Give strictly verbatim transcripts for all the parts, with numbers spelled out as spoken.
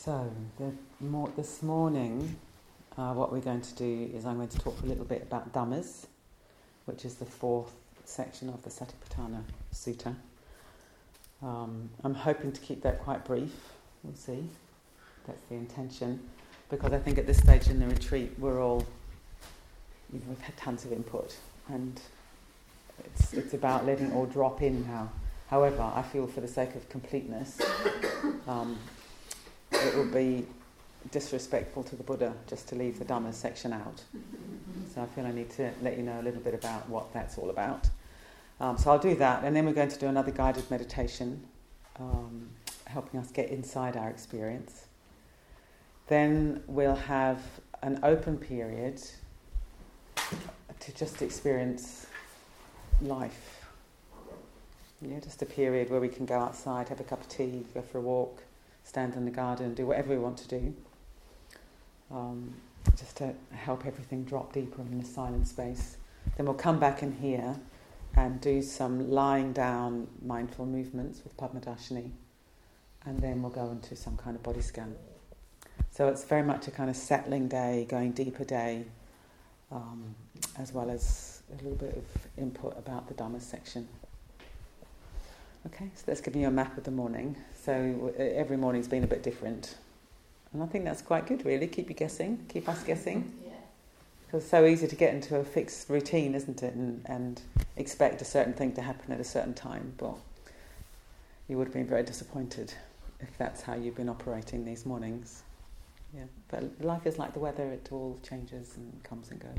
So, the more, this morning, uh, what we're going to do is I'm going to talk a little bit about Dhammas, which is the fourth section of the Satipatthana Sutta. Um, I'm hoping to keep that quite brief. We'll see. That's the intention. Because I think at this stage in the retreat, we're all, you know, we've had tons of input, and it's it's about letting it all drop in now. However, I feel for the sake of completeness, um, it would be disrespectful to the Buddha just to leave the Dhamma section out. So I feel I need to let you know a little bit about what that's all about. Um, so I'll do that, and then we're going to do another guided meditation, um, helping us get inside our experience. Then we'll have an open period to just experience life. Yeah, just a period where we can go outside, have a cup of tea, go for a walk, stand in the garden, do whatever we want to do. Um, just to help everything drop deeper in the silent space. Then we'll come back in here and do some lying down mindful movements with Padmadashini, and then we'll go into some kind of body scan. So it's very much a kind of settling day, going deeper day, um, as well as a little bit of input about the Dhamma section. Okay, so that's giving you a map of the morning. So every morning's been a bit different. And I think that's quite good, really. Keep you guessing, keep us guessing. Yeah. Because it's so easy to get into a fixed routine, isn't it? And, and expect a certain thing to happen at a certain time. But you would have been very disappointed if that's how you've been operating these mornings. Yeah. But life is like the weather, it all changes and comes and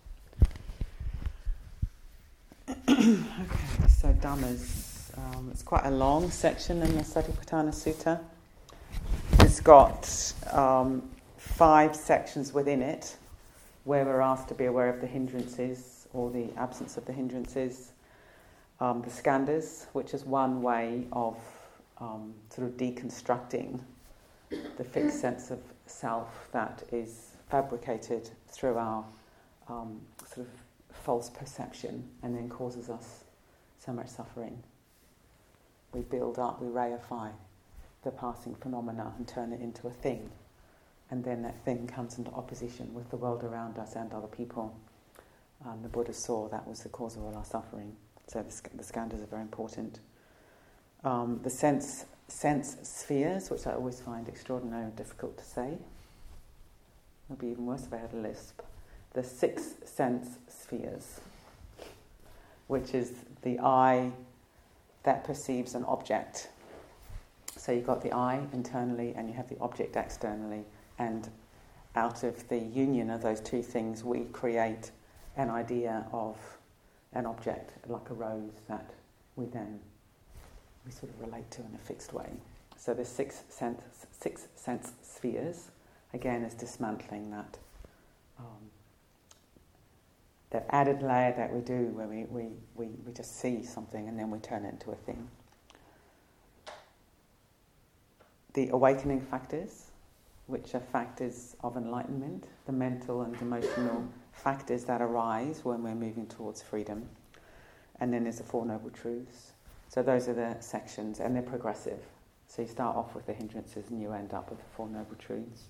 goes. Okay, so Dhammas. Um, it's quite a long section in the Satipatthana Sutta. It's got um, five sections within it where we're asked to be aware of the hindrances or the absence of the hindrances. Um, the skandhas, which is one way of um, sort of deconstructing the fixed sense of self that is fabricated through our um, sort of false perception and then causes us so much suffering. We build up, we reify the passing phenomena and turn it into a thing. And then that thing comes into opposition with the world around us and other people. Um, the Buddha saw that was the cause of all our suffering. So the, the skandhas are very important. Um, the sense sense spheres, which I always find extraordinarily difficult to say. It would be even worse if I had a lisp. The six sense spheres, which is the eye that perceives an object. So you've got the eye internally and you have the object externally, and out of the union of those two things we create an idea of an object, like a rose, that we then we sort of relate to in a fixed way. So the six sense, six sense spheres, again, is dismantling that um, that added layer that we do where we, we, we, we just see something and then we turn it into a thing. The awakening factors, which are factors of enlightenment, the mental and emotional factors that arise when we're moving towards freedom. And then there's the Four Noble Truths. So those are the sections, and they're progressive. So you start off with the hindrances and you end up with the Four Noble Truths.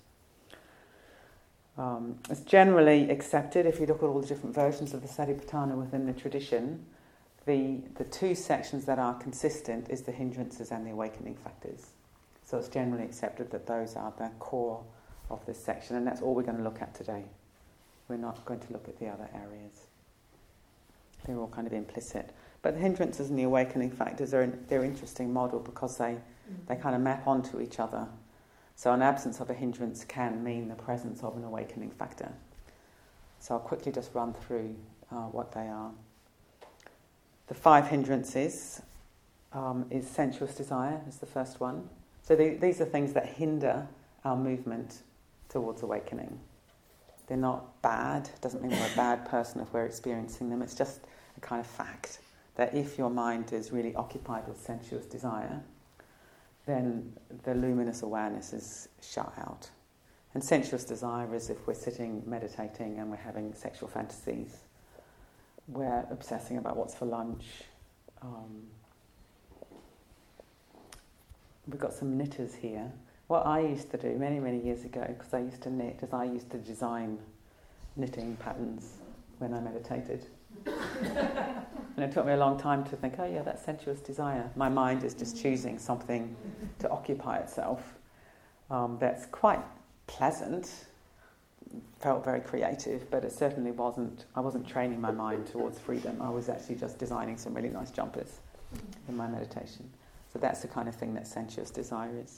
Um, it's generally accepted, if you look at all the different versions of the Satipatthana within the tradition, the the two sections that are consistent is the hindrances and the awakening factors. So it's generally accepted that those are the core of this section, and that's all we're going to look at today. We're not going to look at the other areas. They're all kind of implicit. But the hindrances and the awakening factors are an, they're an interesting model because they, they kind of map onto each other. So an absence of a hindrance can mean the presence of an awakening factor. So I'll quickly just run through uh, what they are. The five hindrances um, is sensuous desire, is the first one. So the, these are things that hinder our movement towards awakening. They're not bad. It doesn't mean we're a bad person if we're experiencing them. It's just a kind of fact that if your mind is really occupied with sensuous desire, then the luminous awareness is shut out. And sensuous desire is if we're sitting meditating and we're having sexual fantasies, we're obsessing about what's for lunch. Um, we've got some knitters here. what I used to do many, many years ago, because I used to knit, is I used to design knitting patterns when I meditated. And it took me a long time to think, oh yeah, that's sensuous desire. My mind is just choosing something to occupy itself um, that's quite pleasant, felt very creative, but it certainly wasn't, I wasn't training my mind towards freedom. I was actually just designing some really nice jumpers in my meditation. So that's the kind of thing that sensuous desire is.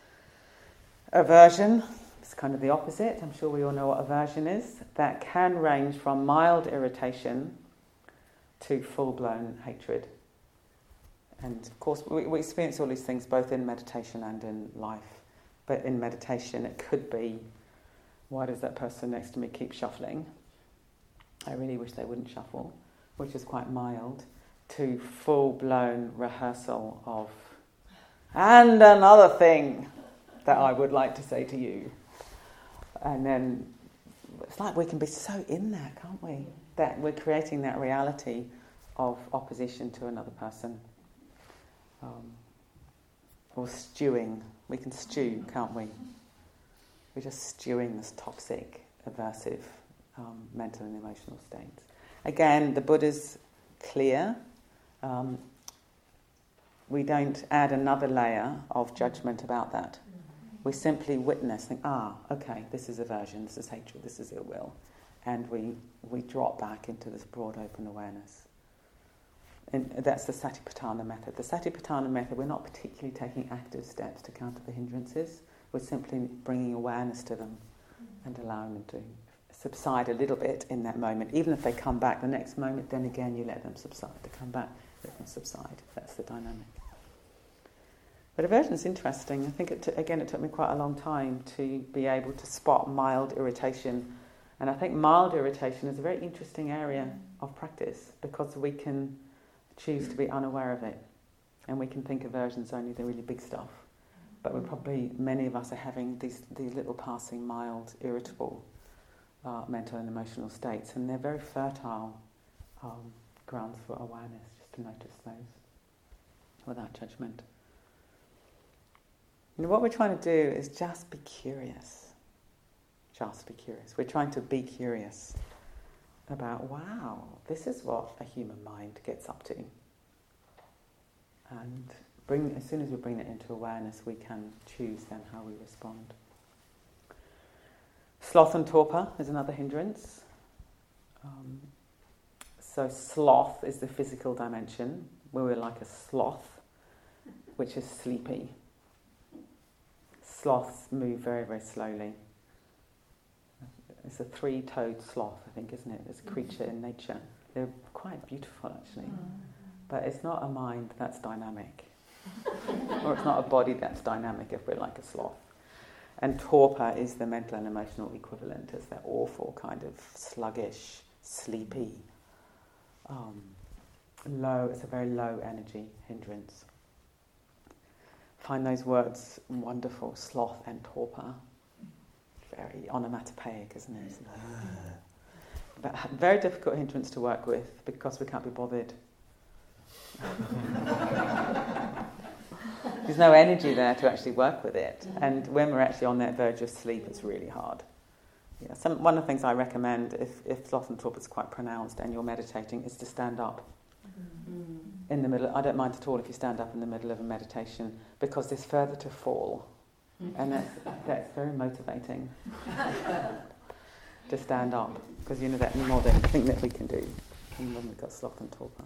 Aversion is kind of the opposite. I'm sure we all know what aversion is. That can range from mild irritation to full-blown hatred. And of course we, we experience all these things both in meditation and in life. But in meditation it could be, why does that person next to me keep shuffling? I really wish they wouldn't shuffle, which is quite mild, to full-blown rehearsal of, and another thing that I would like to say to you. And then it's like we can be so in there, can't we? That we're creating that reality of opposition to another person. Um, or stewing. We can stew, can't we? We're just stewing this toxic, aversive um, mental and emotional states. Again, the Buddha's clear. Um, we don't add another layer of judgment about that. We simply witness, think, ah, okay, this is aversion, this is hatred, this is ill will. And we, we drop back into this broad open awareness. And that's the Satipatthana method. The Satipatthana method, we're not particularly taking active steps to counter the hindrances. We're simply bringing awareness to them and allowing them to subside a little bit in that moment. Even if they come back the next moment, then again you let them subside. They come back, let them subside. That's the dynamic. But aversion is interesting. I think, it t- again, it took me quite a long time to be able to spot mild irritation. And I think mild irritation is a very interesting area of practice because we can choose to be unaware of it. And we can think aversion's only the really big stuff. But we're probably, many of us are having these, these little passing mild, irritable uh, mental and emotional states. And they're very fertile um, grounds for awareness, just to notice those without judgment. And what we're trying to do is just be curious. Just be curious. We're trying to be curious about, wow, this is what a human mind gets up to. And bring, as soon as we bring it into awareness, we can choose then how we respond. Sloth and torpor is another hindrance. Um, so sloth is the physical dimension, where we're like a sloth, which is sleepy. Sloths move very, very slowly. It's a three-toed sloth, I think, isn't it? It's a creature in nature. They're quite beautiful, actually. But it's not a mind that's dynamic. Or it's not a body that's dynamic if we're like a sloth. And torpor is the mental and emotional equivalent. It's that awful kind of sluggish, sleepy, um, low, it's a very low energy hindrance. Find those words wonderful, sloth and torpor. Very onomatopoeic, isn't it? But very difficult hindrance to work with because we can't be bothered. There's no energy there to actually work with it. And when we're actually on that verge of sleep, it's really hard. Yeah, some, one of the things I recommend, if, if sloth and torpor is quite pronounced and you're meditating, is to stand up. Mm. In the middle. I don't mind at all if you stand up in the middle of a meditation because there's further to fall. And that's, that's very motivating to stand up because, you know, that modern thing that we can do when we've got sloth and torpor.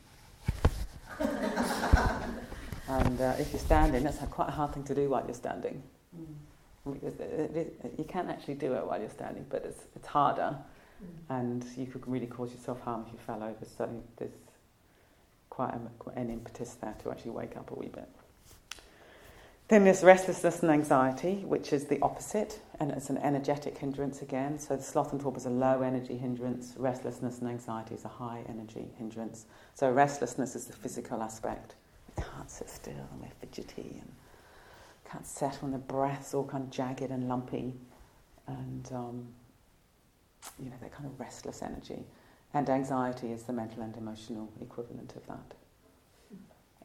And uh, if you're standing, that's quite a hard thing to do while you're standing. Mm. It, it, it, you can actually do it while you're standing, but it's, it's harder, mm. and you could really cause yourself harm if you fell over. So there's quite a, an impetus there to actually wake up a wee bit. Then there's restlessness and anxiety, which is the opposite, and it's an energetic hindrance again. So the sloth and torpor is a low energy hindrance. Restlessness and anxiety is a high energy hindrance. So restlessness is the physical aspect. We can't sit still, and we're fidgety, and can't settle, and the breath's all kind of jagged and lumpy, and um, you know, that kind of restless energy. And anxiety is the mental and emotional equivalent of that.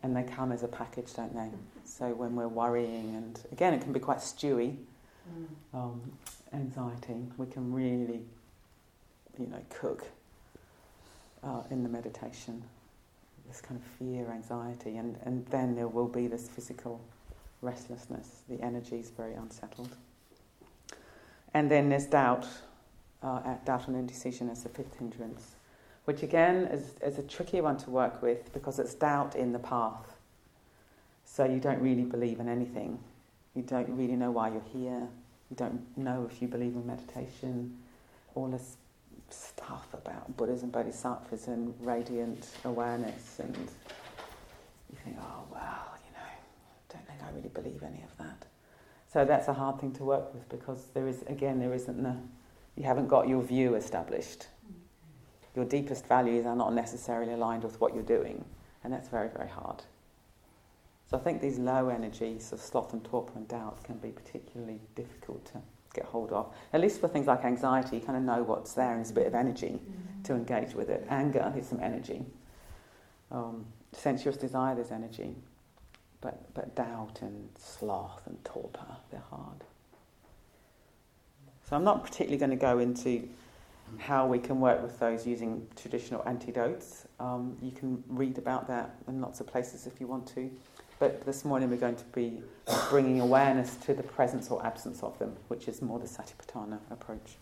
and they come as a package, don't they? So when we're worrying, and again, it can be quite stewy, mm. um, anxiety, we can really, you know, cook uh, in the meditation, this kind of fear, anxiety, and, and then there will be this physical restlessness. The energy is very unsettled. And then there's doubt, uh, doubt and indecision as the fifth hindrance, which again is, is a tricky one to work with because it's doubt in the path. So you don't really believe in anything. You don't really know why you're here. You don't know if you believe in meditation. All this stuff about Buddhas and Bodhisattvas and radiant awareness, and you think, oh, well, you know, I don't think I really believe any of that. So that's a hard thing to work with because there is, again, there isn't the, you haven't got your view established. Your deepest values are not necessarily aligned with what you're doing, and that's very, very hard. So I think these low energies of sloth and torpor and doubt can be particularly difficult to get hold of. At least for things like anxiety, you kind of know what's there and it's a bit of energy mm-hmm. to engage with it. Anger is some energy. Um, sensuous desire, there's energy. But, but doubt and sloth and torpor, they're hard. So I'm not particularly going to go into how we can work with those using traditional antidotes. Um, you can read about that in lots of places if you want to. But this morning we're going to be bringing awareness to the presence or absence of them, which is more the Satipatthana approach.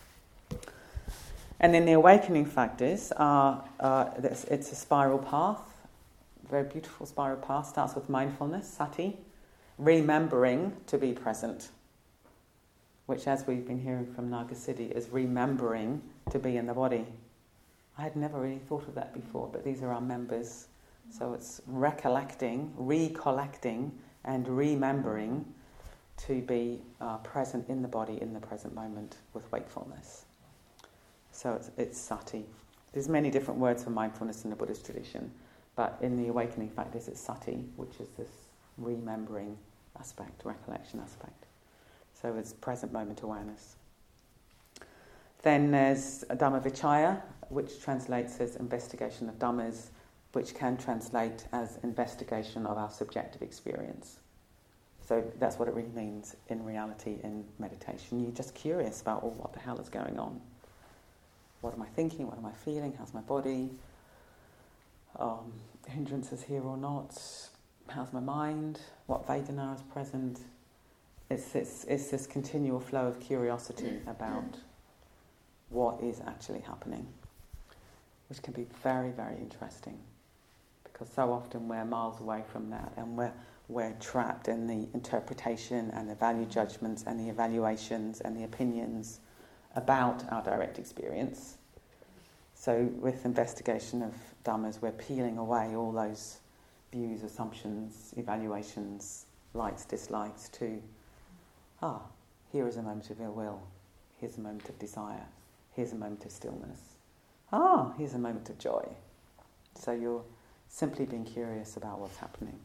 And then the awakening factors are, uh, it's a spiral path, very beautiful spiral path, starts with mindfulness, sati, remembering to be present, which, as we've been hearing from Nagasiddhi, is remembering to be in the body. I had never really thought of that before, but these are our members. So it's recollecting, recollecting, and remembering to be uh, present in the body in the present moment with wakefulness. So it's, it's sati. There's many different words for mindfulness in the Buddhist tradition, but in the awakening factors it's sati, which is this remembering aspect, recollection aspect. So it's present moment awareness. Then there's Dhammavichaya, which translates as investigation of Dhammas, which can translate as investigation of our subjective experience. So that's what it really means in reality in meditation. You're just curious about, oh, what the hell is going on? What am I thinking? What am I feeling? How's my body? Um, hindrances here or not? How's my mind? What Vedana is present? It's, it's, it's this continual flow of curiosity about what is actually happening, which can be very, very interesting, because so often we're miles away from that, and we're, we're trapped in the interpretation and the value judgments and the evaluations and the opinions about our direct experience. So with investigation of Dhammas, we're peeling away all those views, assumptions, evaluations, likes, dislikes, to ah, here is a moment of ill will, here's a moment of desire, here's a moment of stillness, ah, here's a moment of joy. So you're simply being curious about what's happening.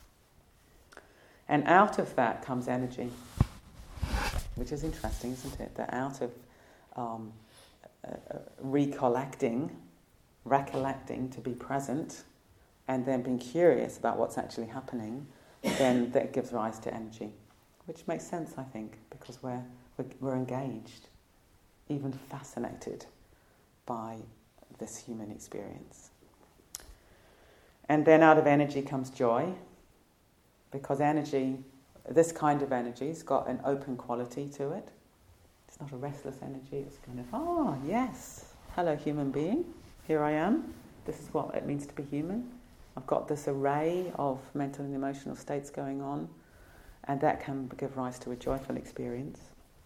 And out of that comes energy, which is interesting, isn't it? That out of um, uh, recollecting, recollecting to be present, and then being curious about what's actually happening, then that gives rise to energy. Which makes sense, I think, because we're, we're we're engaged, even fascinated by this human experience. And then out of energy comes joy, because energy, this kind of energy's got an open quality to it. It's not a restless energy, it's kind of, ah, yes, hello human being, here I am, this is what it means to be human. I've got this array of mental and emotional states going on, and that can give rise to a joyful experience.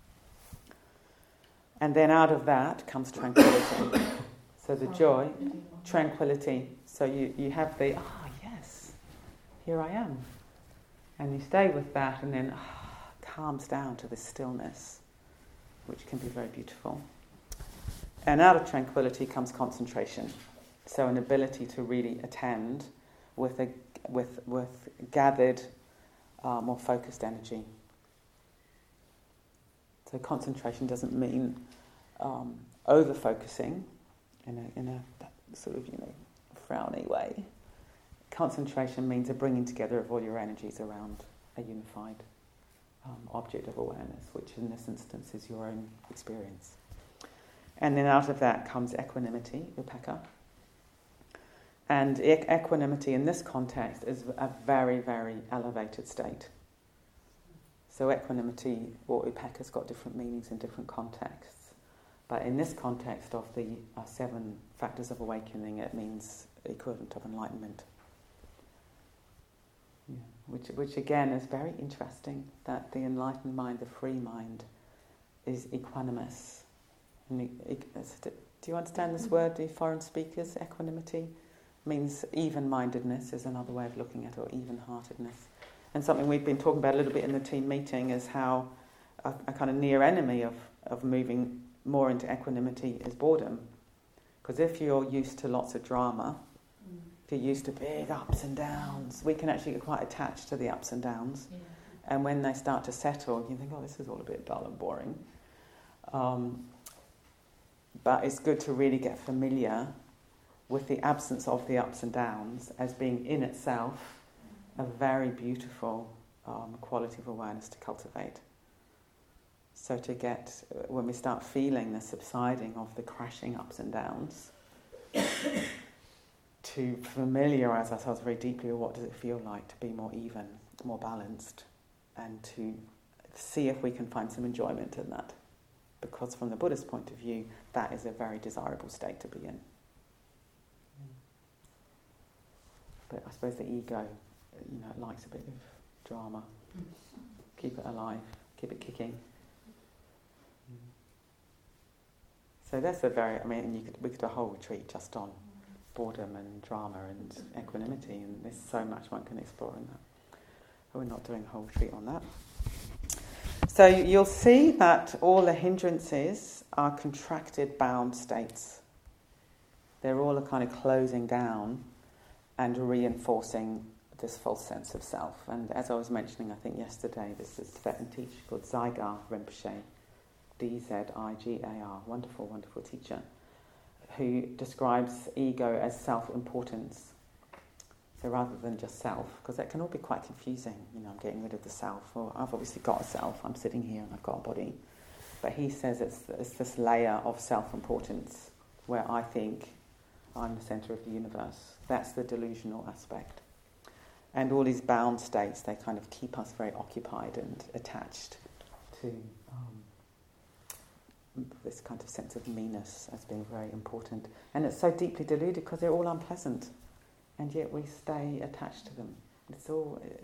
And then out of that comes tranquility. So the joy, tranquility. So you, you have the, ah, yes, here I am. And you stay with that, and then ah, calms down to the stillness, which can be very beautiful. And out of tranquility comes concentration. So an ability to really attend with a with with gathered, Uh, more focused energy. So concentration doesn't mean um, over-focusing in a, in a sort of, you know, frowny way. concentration means a bringing together of all your energies around a unified um, object of awareness, which in this instance is your own experience. And then out of that comes equanimity, upekkha. And e- equanimity in this context is a very, very elevated state. So equanimity or upekkha's got different meanings in different contexts. But in this context of the uh, seven factors of awakening, it means equivalent of enlightenment. Yeah. Which, which again is very interesting, that the enlightened mind, the free mind, is equanimous. And e- e- do you understand this word, the foreign speakers? Equanimity means even-mindedness is another way of looking at it, or even-heartedness. And something we've been talking about a little bit in the team meeting is how a, a kind of near enemy of, of moving more into equanimity is boredom. Because if you're used to lots of drama, mm. if you're used to big ups and downs, we can actually get quite attached to the ups and downs. Yeah. And when they start to settle, you think, oh, this is all a bit dull and boring. Um, but it's good to really get familiar with the absence of the ups and downs as being in itself a very beautiful um, quality of awareness to cultivate. So to get, when we start feeling the subsiding of the crashing ups and downs, to familiarise ourselves very deeply with what does it feel like to be more even, more balanced, and to see if we can find some enjoyment in that. Because from the Buddhist point of view, that is a very desirable state to be in. But I suppose the ego, you know, it likes a bit of drama. Keep it alive, keep it kicking. So that's a very, I mean, you could, we could do a whole retreat just on boredom and drama and equanimity, and there's so much one can explore in that. But we're not doing a whole retreat on that. So you'll see that all the hindrances are contracted, bound states. They're all a kind of closing down and reinforcing this false sense of self. And as I was mentioning, I think yesterday, this is a Tibetan teacher called Zygar Rinpoche, D Z I G A R, wonderful, wonderful teacher, who describes ego as self-importance. So rather than just self, because that can all be quite confusing, you know, I'm getting rid of the self, or I've obviously got a self, I'm sitting here and I've got a body. But he says it's, it's this layer of self-importance where I think I'm the centre of the universe. That's the delusional aspect. And all these bound states, they kind of keep us very occupied and attached to um, this kind of sense of meanness as being very important. And it's so deeply deluded because they're all unpleasant. And yet we stay attached to them. It's all... Uh,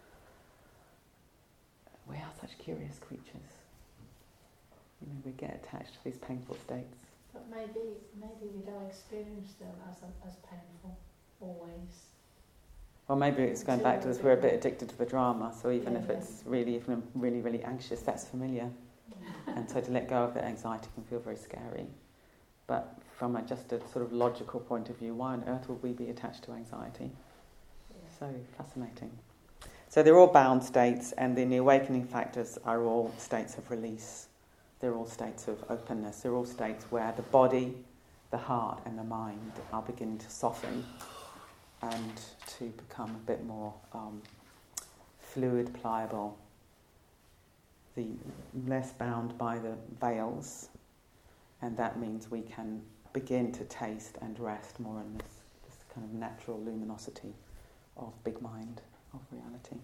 we are such curious creatures. You know, we get attached to these painful states. But maybe maybe we don't experience them as as painful always. Well, maybe it's going back to this, we're a bit addicted to the drama, so even yeah, if yeah. it's really, if I'm really, really anxious, that's familiar. Yeah. And so to let go of that anxiety can feel very scary. But from a, just a sort of logical point of view, why on earth would we be attached to anxiety? Yeah. So fascinating. So they're all bound states, and then the awakening factors are all states of release. They're all states of openness. They're all states where the body, the heart, and the mind are beginning to soften and to become a bit more um, fluid, pliable, the less bound by the veils, and that means we can begin to taste and rest more in this, this kind of natural luminosity of big mind, of reality.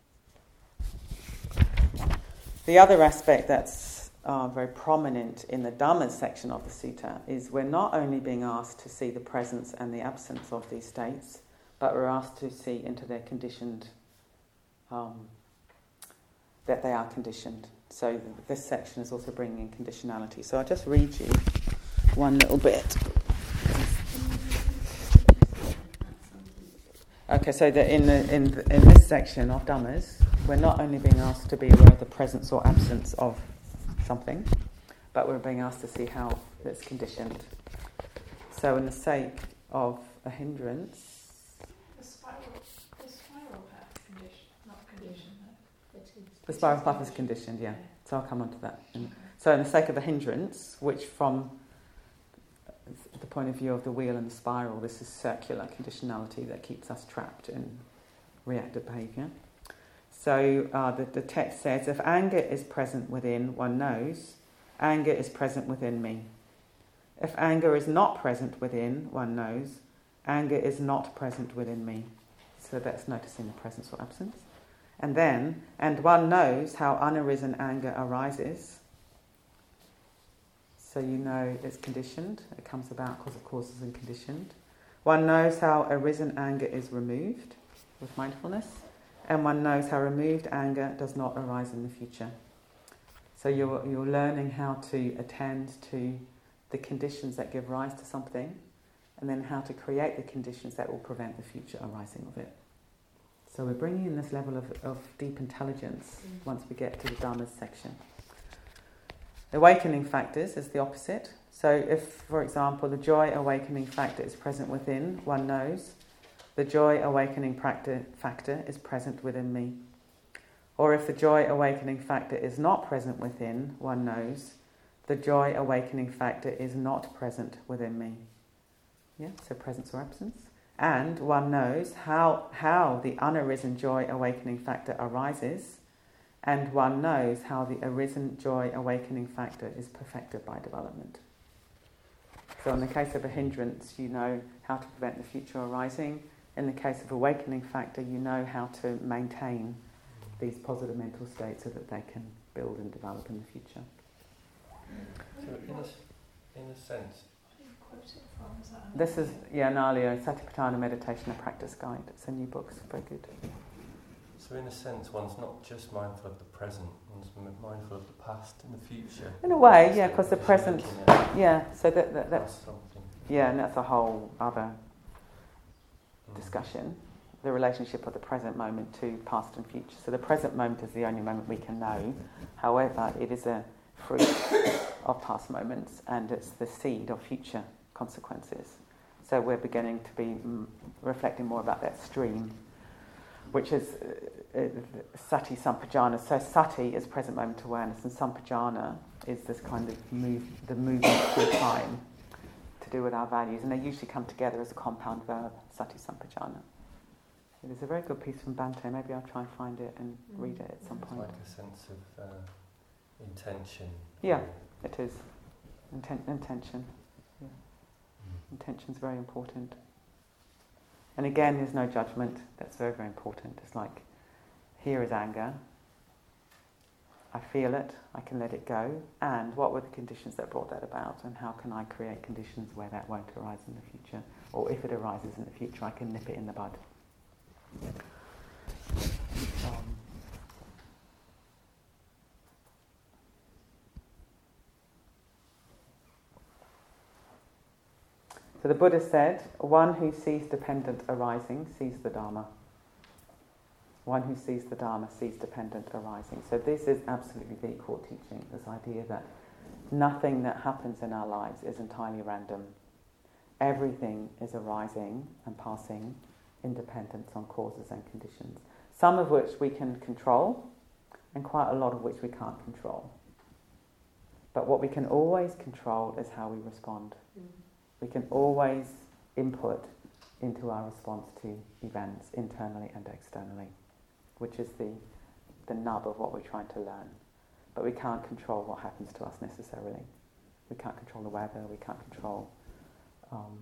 The other aspect that's uh, very prominent in the Dhammas section of the sutta is we're not only being asked to see the presence and the absence of these states, but we're asked to see into their conditioned, um, that they are conditioned. So this section is also bringing in conditionality. So I'll just read you one little bit. Okay, so the, in, the, in, the, in this section of Dhammas, we're not only being asked to be aware of the presence or absence of something, but we're being asked to see how it's conditioned. So in the sake of a hindrance... The spiral, the spiral path condition, not condition, though. It is, The spiral path is conditioned, yeah. So I'll come on to that. And so in the sake of a hindrance, which from the point of view of the wheel and the spiral, this is circular conditionality that keeps us trapped in reactive behaviour. So uh, the, the text says, if anger is present within, one knows, anger is present within me. If anger is not present within, one knows, anger is not present within me. So that's noticing the presence or absence. And then, and one knows how unarisen anger arises. So you know it's conditioned. It comes about because of causes and conditioned. One knows how arisen anger is removed with mindfulness. And one knows how removed anger does not arise in the future. So you're, you're learning how to attend to the conditions that give rise to something, and then how to create the conditions that will prevent the future arising of it. So we're bringing in this level of, of deep intelligence mm. once we get to the Dhammas section. Awakening factors is the opposite. So if, for example, the joy awakening factor is present within, one knows, the joy awakening factor is present within me. Or if the joy awakening factor is not present within, one knows, the joy awakening factor is not present within me. Yeah, so presence or absence. And one knows how, how the unarisen joy awakening factor arises, and one knows how the arisen joy awakening factor is perfected by development. So in the case of a hindrance, you know how to prevent the future arising. In the case of awakening factor, you know how to maintain these positive mental states so that they can build and develop in the future. So in a, in a sense... This is Yanalio, Satipatthana Meditation and Practice Guide. It's a new book, it's very good. So in a sense, one's not just mindful of the present, one's mindful of the past and the future. In a way, yeah, because the present... Yeah, so that, that, that's... something. Yeah, and that's a whole other discussion, the relationship of the present moment to past and future. So the present moment is the only moment we can know. However, it is a fruit of past moments, and it's the seed of future consequences. So we're beginning to be mm, reflecting more about that stream, which is uh, uh, sati sampajana. So sati is present moment awareness, and sampajana is this kind of move, the movement through time to do with our values, and they usually come together as a compound verb, sati sampajana. There's a very good piece from Bhante. Maybe I'll try and find it and mm. read it at some it's point. Like a sense of uh, intention. Yeah, it is. Inten- intention. Yeah. Mm. Intention's very important. And again, there's no judgment. That's very, very important. It's like, here is anger. I feel it, I can let it go, and what were the conditions that brought that about, and how can I create conditions where that won't arise in the future, or if it arises in the future, I can nip it in the bud. Um, so the Buddha said, one who sees dependent arising sees the Dharma. One who sees the Dharma sees dependent arising. So this is absolutely the core teaching, this idea that nothing that happens in our lives is entirely random. Everything is arising and passing in dependence on causes and conditions, some of which we can control and quite a lot of which we can't control. But what we can always control is how we respond. Mm. We can always input into our response to events internally and externally, which is the, the nub of what we're trying to learn. But we can't control what happens to us necessarily. We can't control the weather, we can't control... Um,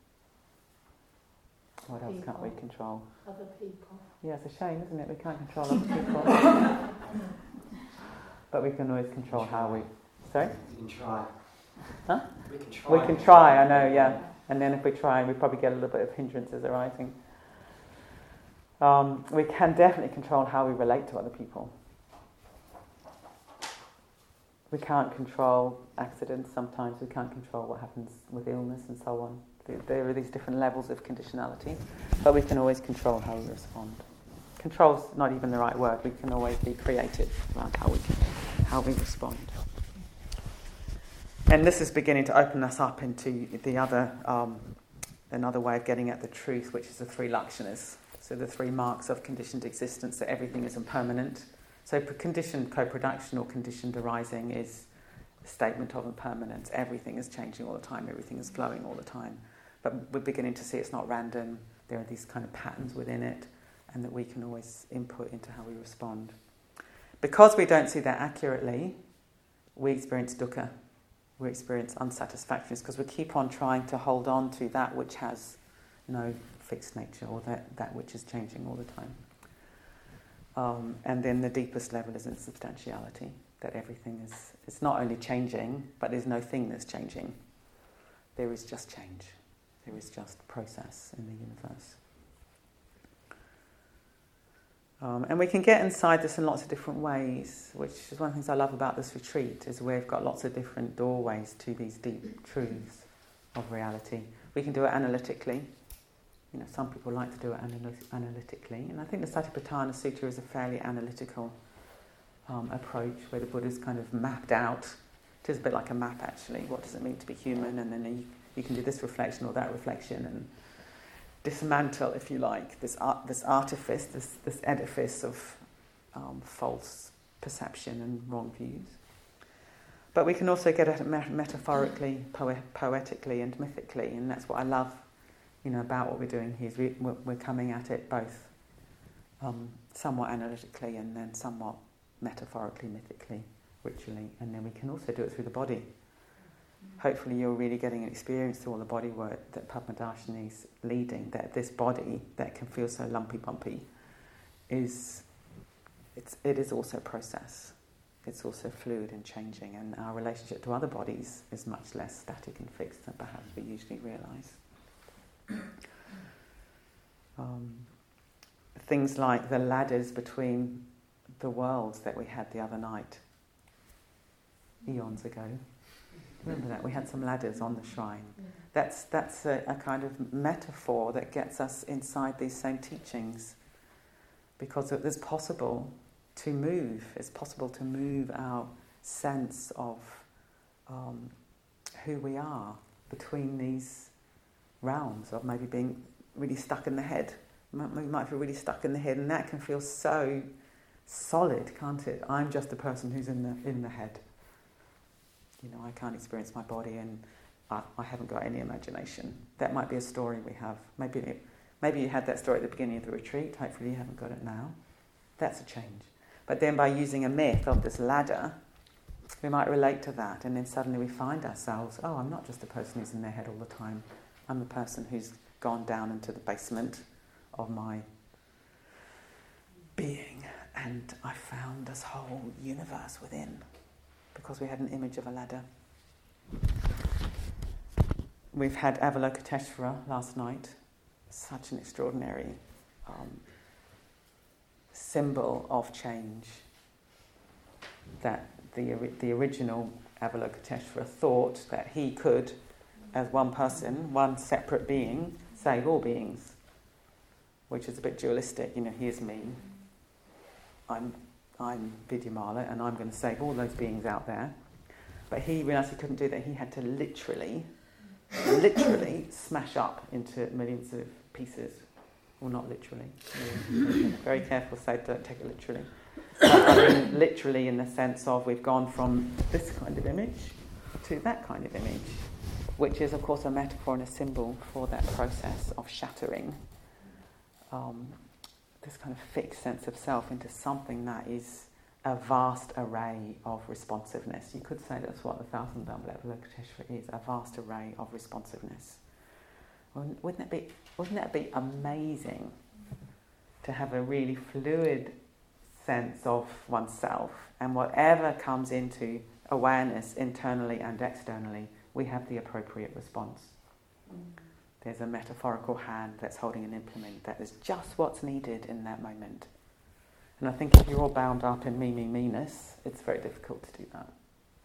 what else people. Can't we control? Other people. Yeah, it's a shame, isn't it? We can't control other people. But we can always control how we... Sorry? We can try. Huh? We can try. We can try, I know, yeah. And then if we try, we probably get a little bit of hindrances arising. Um, we can definitely control how we relate to other people. We can't control accidents sometimes, we can't control what happens with illness and so on. There are these different levels of conditionality, but we can always control how we respond. Control's not even the right word, we can always be creative about how we, can, how we respond. And this is beginning to open us up into the other, um, another way of getting at the truth, which is the three lakshanas. So the three marks of conditioned existence, that everything is impermanent. So conditioned co-production or conditioned arising is statement of impermanence. Everything is changing all the time, everything is flowing all the time. But we're beginning to see it's not random, there are these kind of patterns within it, and that we can always input into how we respond. Because we don't see that accurately, we experience dukkha, we experience unsatisfactoriness, because we keep on trying to hold on to that which has no fixed nature, or that, that which is changing all the time. Um, and then the deepest level is insubstantiality, that everything is, it's not only changing, but there's no thing that's changing. There is just change. There is just process in the universe. Um, and we can get inside this in lots of different ways, which is one of the things I love about this retreat, is we've got lots of different doorways to these deep truths of reality. We can do it analytically. You know, some people like to do it anal- analytically, and I think the Satipatthana Sutta is a fairly analytical um, approach, where the Buddha's kind of mapped out. It is a bit like a map, actually. What does it mean to be human? And then you, you can do this reflection or that reflection, and dismantle, if you like, this art, this artifice, this this edifice of um, false perception and wrong views. But we can also get at it met- metaphorically, poe- poetically, and mythically, and that's what I love, you know, about what we're doing here. Is we, we're, we're coming at it both um, somewhat analytically and then somewhat metaphorically, mythically, ritually, and then we can also do it through the body. Hopefully you're really getting an experience through all the body work that Padmadarshini's leading, that this body that can feel so lumpy bumpy is it's it is also process. It's also fluid and changing, and our relationship to other bodies is much less static and fixed than perhaps we usually realise. Um, things like the ladders between the worlds that we had the other night, eons ago. Remember that? We had some ladders on the shrine. That's that's a, a kind of metaphor that gets us inside these same teachings, because it is possible to move. It's possible to move our sense of um, who we are between these realms of maybe being really stuck in the head. We might feel really stuck in the head, and that can feel so solid, can't it? I'm just the person who's in the in the head. You know, I can't experience my body, and I, I haven't got any imagination. That might be a story we have. Maybe it, maybe you had that story at the beginning of the retreat. Hopefully you haven't got it now. That's a change. But then by using a myth of this ladder, we might relate to that, and then suddenly we find ourselves, oh, I'm not just the person who's in their head all the time. I'm the person who's gone down into the basement of my being, and I found this whole universe within, because we had an image of a ladder. We've had Avalokiteshvara last night, such an extraordinary um, symbol of change, that the the original Avalokiteshvara thought that he could, as one person, one separate being, save all beings, which is a bit dualistic. You know, here's me, I'm I'm Vidyamala, and I'm going to save all those beings out there. But he realised he couldn't do that. He had to literally, literally smash up into millions of pieces. Well, not literally. Very careful, so don't take it literally. But I mean, literally in the sense of we've gone from this kind of image to that kind of image, which is, of course, a metaphor and a symbol for that process of shattering um, this kind of fixed sense of self into something that is a vast array of responsiveness. You could say that's what the Thousand Dhamma Avalokiteshvara is, a vast array of responsiveness. Wouldn't that be, wouldn't that be amazing to have a really fluid sense of oneself, and whatever comes into awareness internally and externally, we have the appropriate response. Mm. There's a metaphorical hand that's holding an implement that is just what's needed in that moment. And I think if you're all bound up in me, me, me-ness, it's very difficult to do that.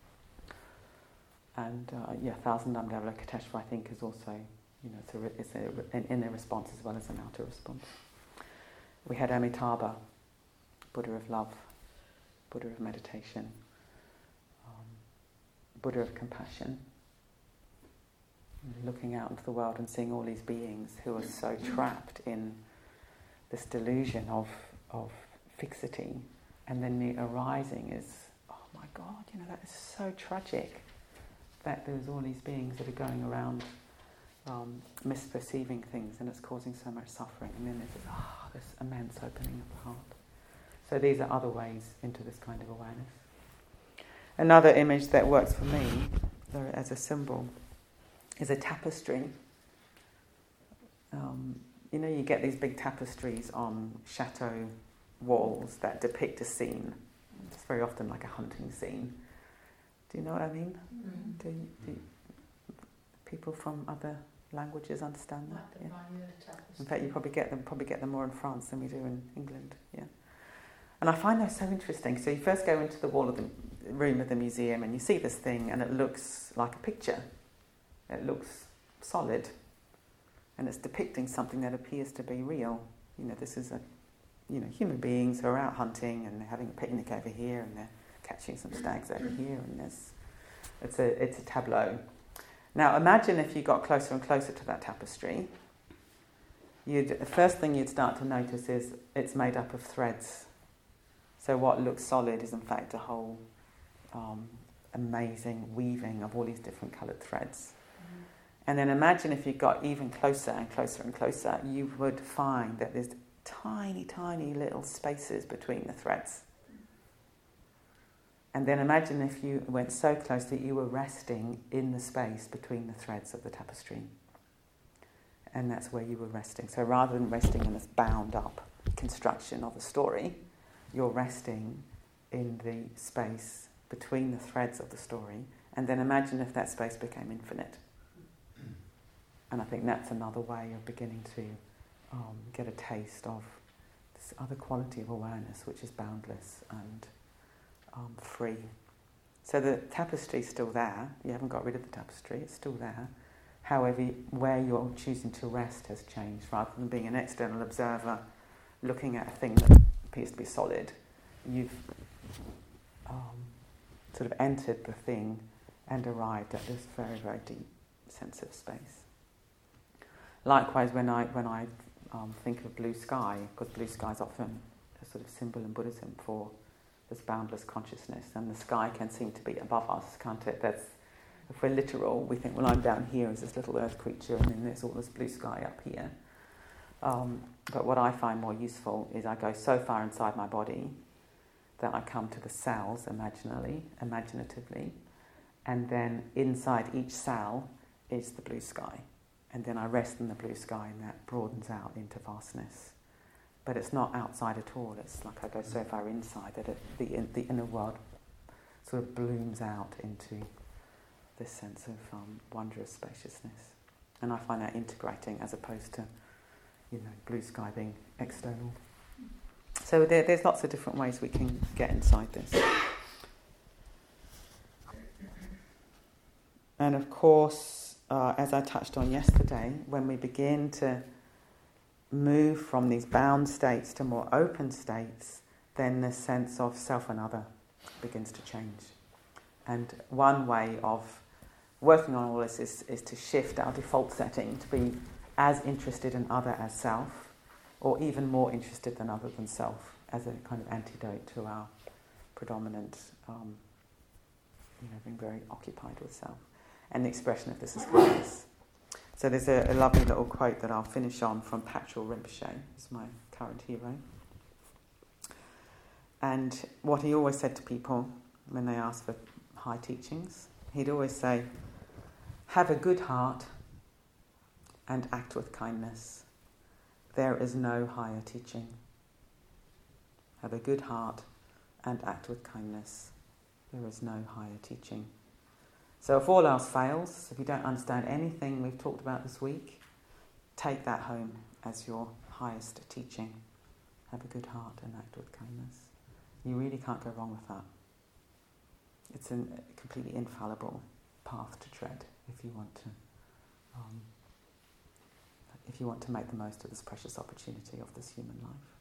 And uh, yeah, Thousand Dhamma Avalokiteshvara, I think, is also, you know, it's, a, it's a, an inner response as well as an outer response. We had Amitabha, Buddha of love, Buddha of meditation, um, Buddha of compassion, looking out into the world and seeing all these beings who are so trapped in this delusion of of fixity, and then the arising is, oh my God, you know, that is so tragic that there's all these beings that are going around um, misperceiving things, and it's causing so much suffering. And then there's this, ah, this immense opening of the heart. So these are other ways into this kind of awareness. Another image that works for me as a symbol is a tapestry. Um, you know, you get these big tapestries on chateau walls that depict a scene. It's very often like a hunting scene. Do you know what I mean? Mm. Do, you, do you, people from other languages understand that? Like the Yeah. tapestry. In fact, you probably get them probably get them more in France than we do in England. Yeah. And I find that so interesting. So you first go into the wall of the room of the museum and you see this thing, and it looks like a picture. It looks solid, and it's depicting something that appears to be real. You know, this is a, you know, human beings who are out hunting, and they're having a picnic over here, and they're catching some stags over here, and there's, it's a it's a tableau. Now imagine if you got closer and closer to that tapestry. You'd the first thing you'd start to notice is it's made up of threads. So what looks solid is in fact a whole um, amazing weaving of all these different coloured threads. Mm-hmm. And then imagine if you got even closer and closer and closer, you would find that there's tiny, tiny little spaces between the threads. And then imagine if you went so close that you were resting in the space between the threads of the tapestry. And that's where you were resting. So rather than resting in this bound up construction of a story, you're resting in the space between the threads of the story, and then imagine if that space became infinite. And I think that's another way of beginning to um, get a taste of this other quality of awareness, which is boundless and um, free. So the tapestry's still there. You haven't got rid of the tapestry. It's still there. However, where you're choosing to rest has changed. Rather than being an external observer looking at a thing that appears to be solid, you've um, sort of entered the thing and arrived at this very, very deep sense of space. Likewise, when I when I um, think of blue sky, because blue sky is often a sort of symbol in Buddhism for this boundless consciousness, and the sky can seem to be above us, can't it? That's, if we're literal, we think, well, I'm down here as this little earth creature, and then there's all this blue sky up here. Um, but what I find more useful is I go so far inside my body that I come to the cells imaginally, imaginatively, and then inside each cell is the blue sky. And then I rest in the blue sky, and that broadens out into vastness. But it's not outside at all. It's like I go so far inside that it, the, the inner world sort of blooms out into this sense of um, wondrous spaciousness. And I find that integrating as opposed to, you know, blue sky being external. So there, there's lots of different ways we can get inside this. And of course, uh, as I touched on yesterday, when we begin to move from these bound states to more open states, then the sense of self and other begins to change. And one way of working on all this is, is to shift our default setting to be as interested in other as self, or even more interested than other than self, as a kind of antidote to our predominant, um, you know, being very occupied with self. And the expression of this is kindness. So there's a, a lovely little quote that I'll finish on from Patrul Rinpoche, who's my current hero. And what he always said to people when they asked for high teachings, he'd always say, have a good heart and act with kindness. There is no higher teaching. Have a good heart and act with kindness. There is no higher teaching. So if all else fails, if you don't understand anything we've talked about this week, take that home as your highest teaching. Have a good heart and act with kindness. You really can't go wrong with that. It's a completely infallible path to tread if you want to um, if you want to make the most of this precious opportunity of this human life.